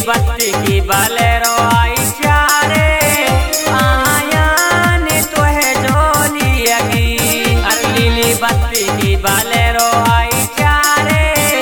बत्ती की बलेरो आई चारे आयान तो है जोली अगी। अरे लीली बत्ती की बलेरो आई चारे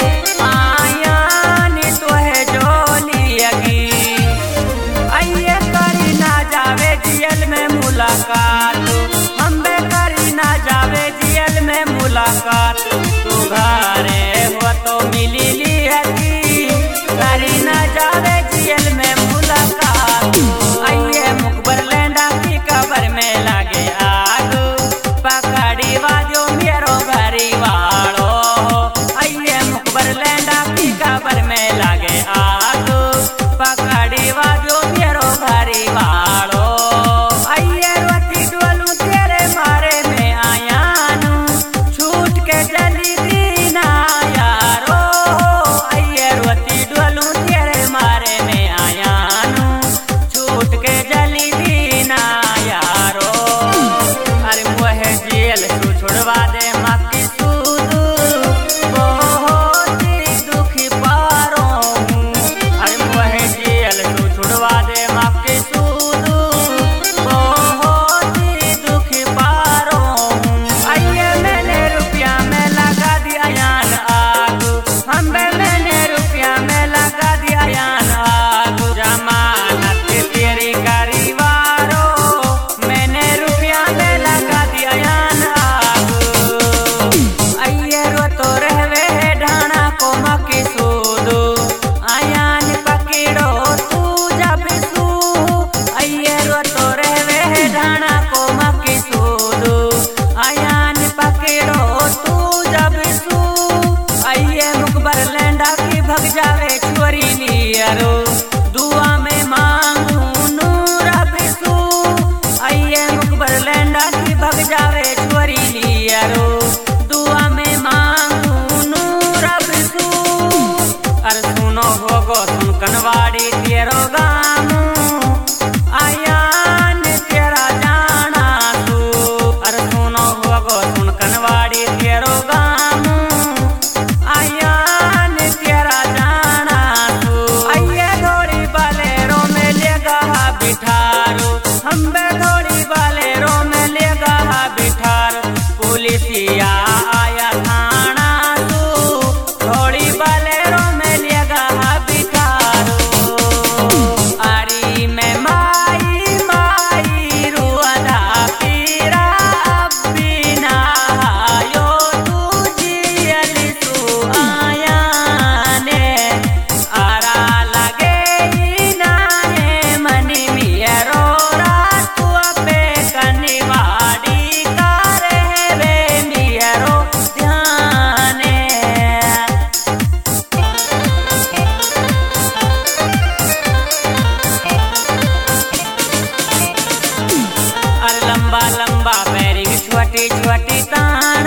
आयान तो है जोली अगी। आइए करी ना जावे जियल में मुलाकात, हम बे करी ना जावे जियल में मुलाकात। तू घरे हो तो मिली ली हकी, करी ना जावे जियल में मुलाकात। आइए मुकबर लेंडा की कबर में लगे आग, पकड़ी वाजो मेरो घरी वालो। आइए मुकबर लेंडा की कबर में लगे आग, पकड़ी वाजो मेरो घरी वालो। आइए रोती डोलू तेरे मारे में आयानू, छूट के जली दीना यारो। आइए रोती डोलू तेरे मारे में आयानू, छूट के जली दीना यारो। अरे मोहे जेल तू छुड़वा दे मक्की सूद, बहुत दुखी पारो हूँ। अरे मोहे जेल तू छुड़वा दे मक्की सूद, बहुत दुखी पारो हूँ। आइए मैंने रुपया में लगा दिया यान आग, हम मैंने रुपया में लगा दिया यान आग। जमानत तेरी करीवारो, मैंने रुपया में लगा दिया यान आग। आइए रो तो रहवे ढाणा को मकी सूद, आयान पकड़ो तू जब सू। आइए रो तो रहवे ढाणा को मकी सूद, आयान पकड़ो तू जब सू। आइए मुकबर लेंडा की भग जावे छोरी लियरो, दुआ में मांगू नूर बिसू। आइए मुकबर लेंडा की भग जावे छोरी लियरो, दुआ में मांगू नूर बिसू। अरे सुनो होगो सुन कनवाड़ी तेरो गामू, आयान तेरा जाना तू। अरे सुनो होगो सुन कनवाड़ी तेरो गामू, आयान तेरा जाना तू। आइए थोड़ी बलेरो में लेगा बिठारो, हम बे थोड़ी बलेरो में लेगा बिठार। पुलिसिया आया थाना तू, थोड़ी बलेरो में लेगा बिठारो। अरी में माई माई रुआदा पीरा बिना आयो तू जियली तू आयाने। आरा लगे नाने मनी मियरो रातू पे कनिवाड़ी का रहवे मियरो ध्याने। अरे लंबा लंबा बैरिंग छोटी छोटी तान,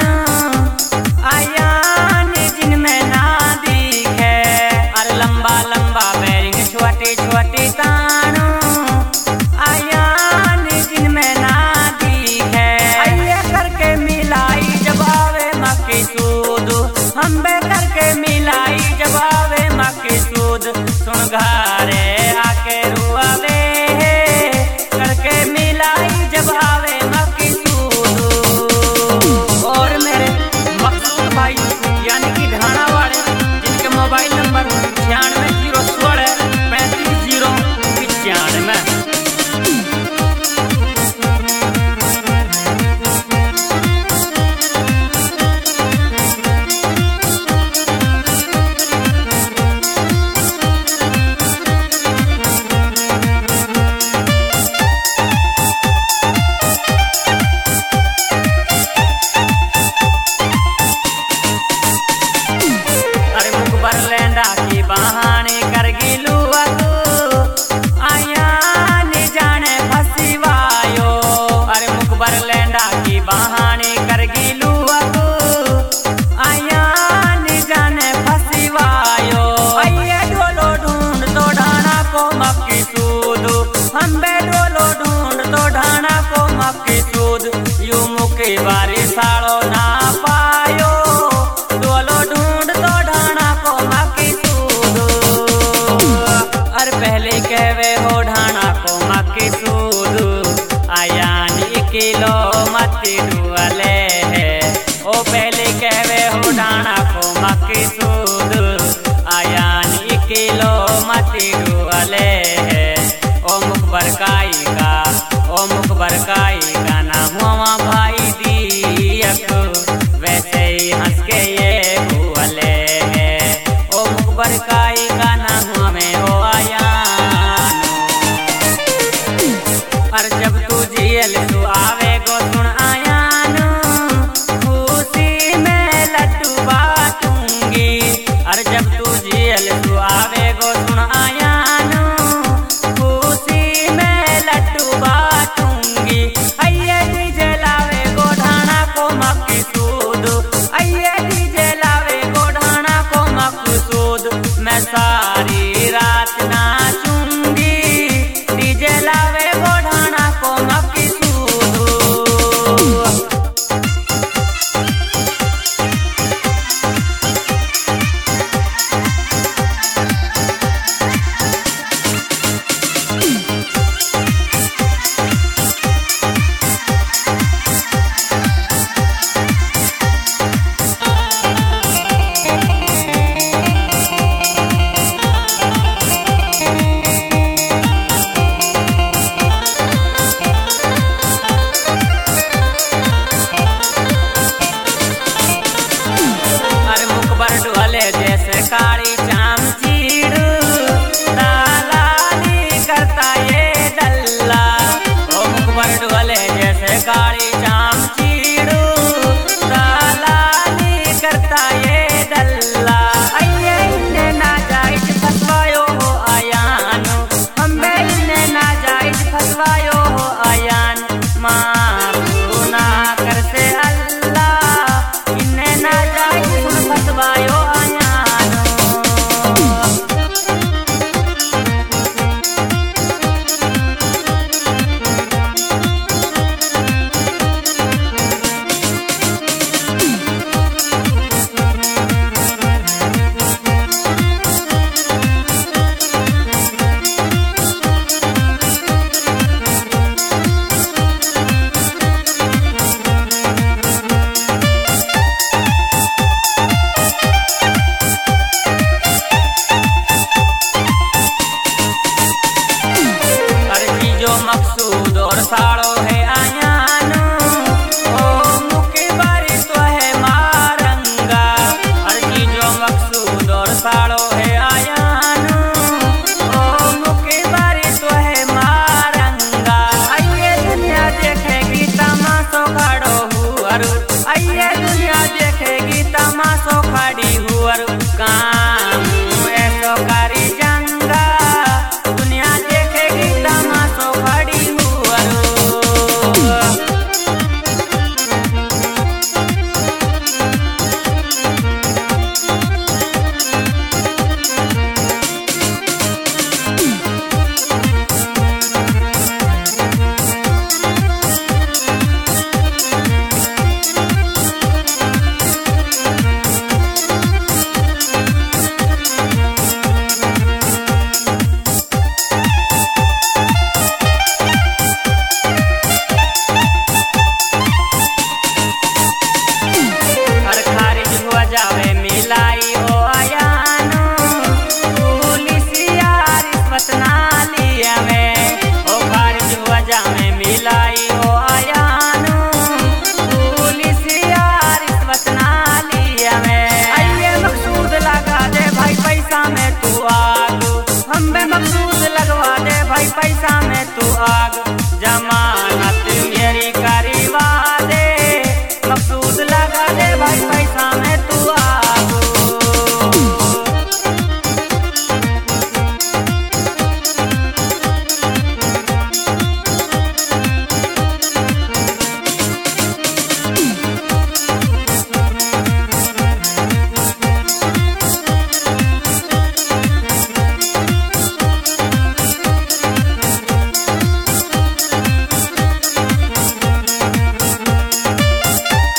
आयान जिनमें ना दिखे। अरे लंबा लंबा बैरिंग छोटी छोटी तान, आयान जिनमें ना दिखे। आइए करके मिलाई जब आवे मक्की सूद, हम बे करके मिलाई जब आवे मक्की सूद। सुन घरे आके रुआवे करके मिलाई जब आवे मक्की सूद। और मेरे मकसूद भाई यानी कि ढाणा वाले, जिनके मोबाइल नंबर 96 016 35 095। अरे मुकबर लेंडा की बहाने कर गिलू आयान जाने फसीवायो। अरे मुकबर लेंडा की बहाने कर गिलू आयान जाने फसीवायो। आइए डोलो ढूंढ तो ढाणा को मक्की सूद, हम बे डोलो ढूंढ तो ढाणा को मक्की सूद। यू मुके बारी साड़ो ना पायो, डोलो ढूंढ तो ढाणा को मक्की सूद। अरे माटी डुअले है ओ मुख बरकाई का, ओ मुख बरकाई का ना हुआ भाई दियक, वैसे ही हंस के ये भूले है ओ मुख बरकाई का ना हुआ में ओ आया। और जब तू जियल तू आवे गो सुन आयान, खुशी में लड्डू बाटूंगी। और जब तू जियल तू आवे गो सुन आयान, खुशी में लड्डू बाटूंगी। अये डीजे लावे गोढ़ाना को मकसूद, अये डीजे लावे गोढ़ाना को मकसूद। मैं सारी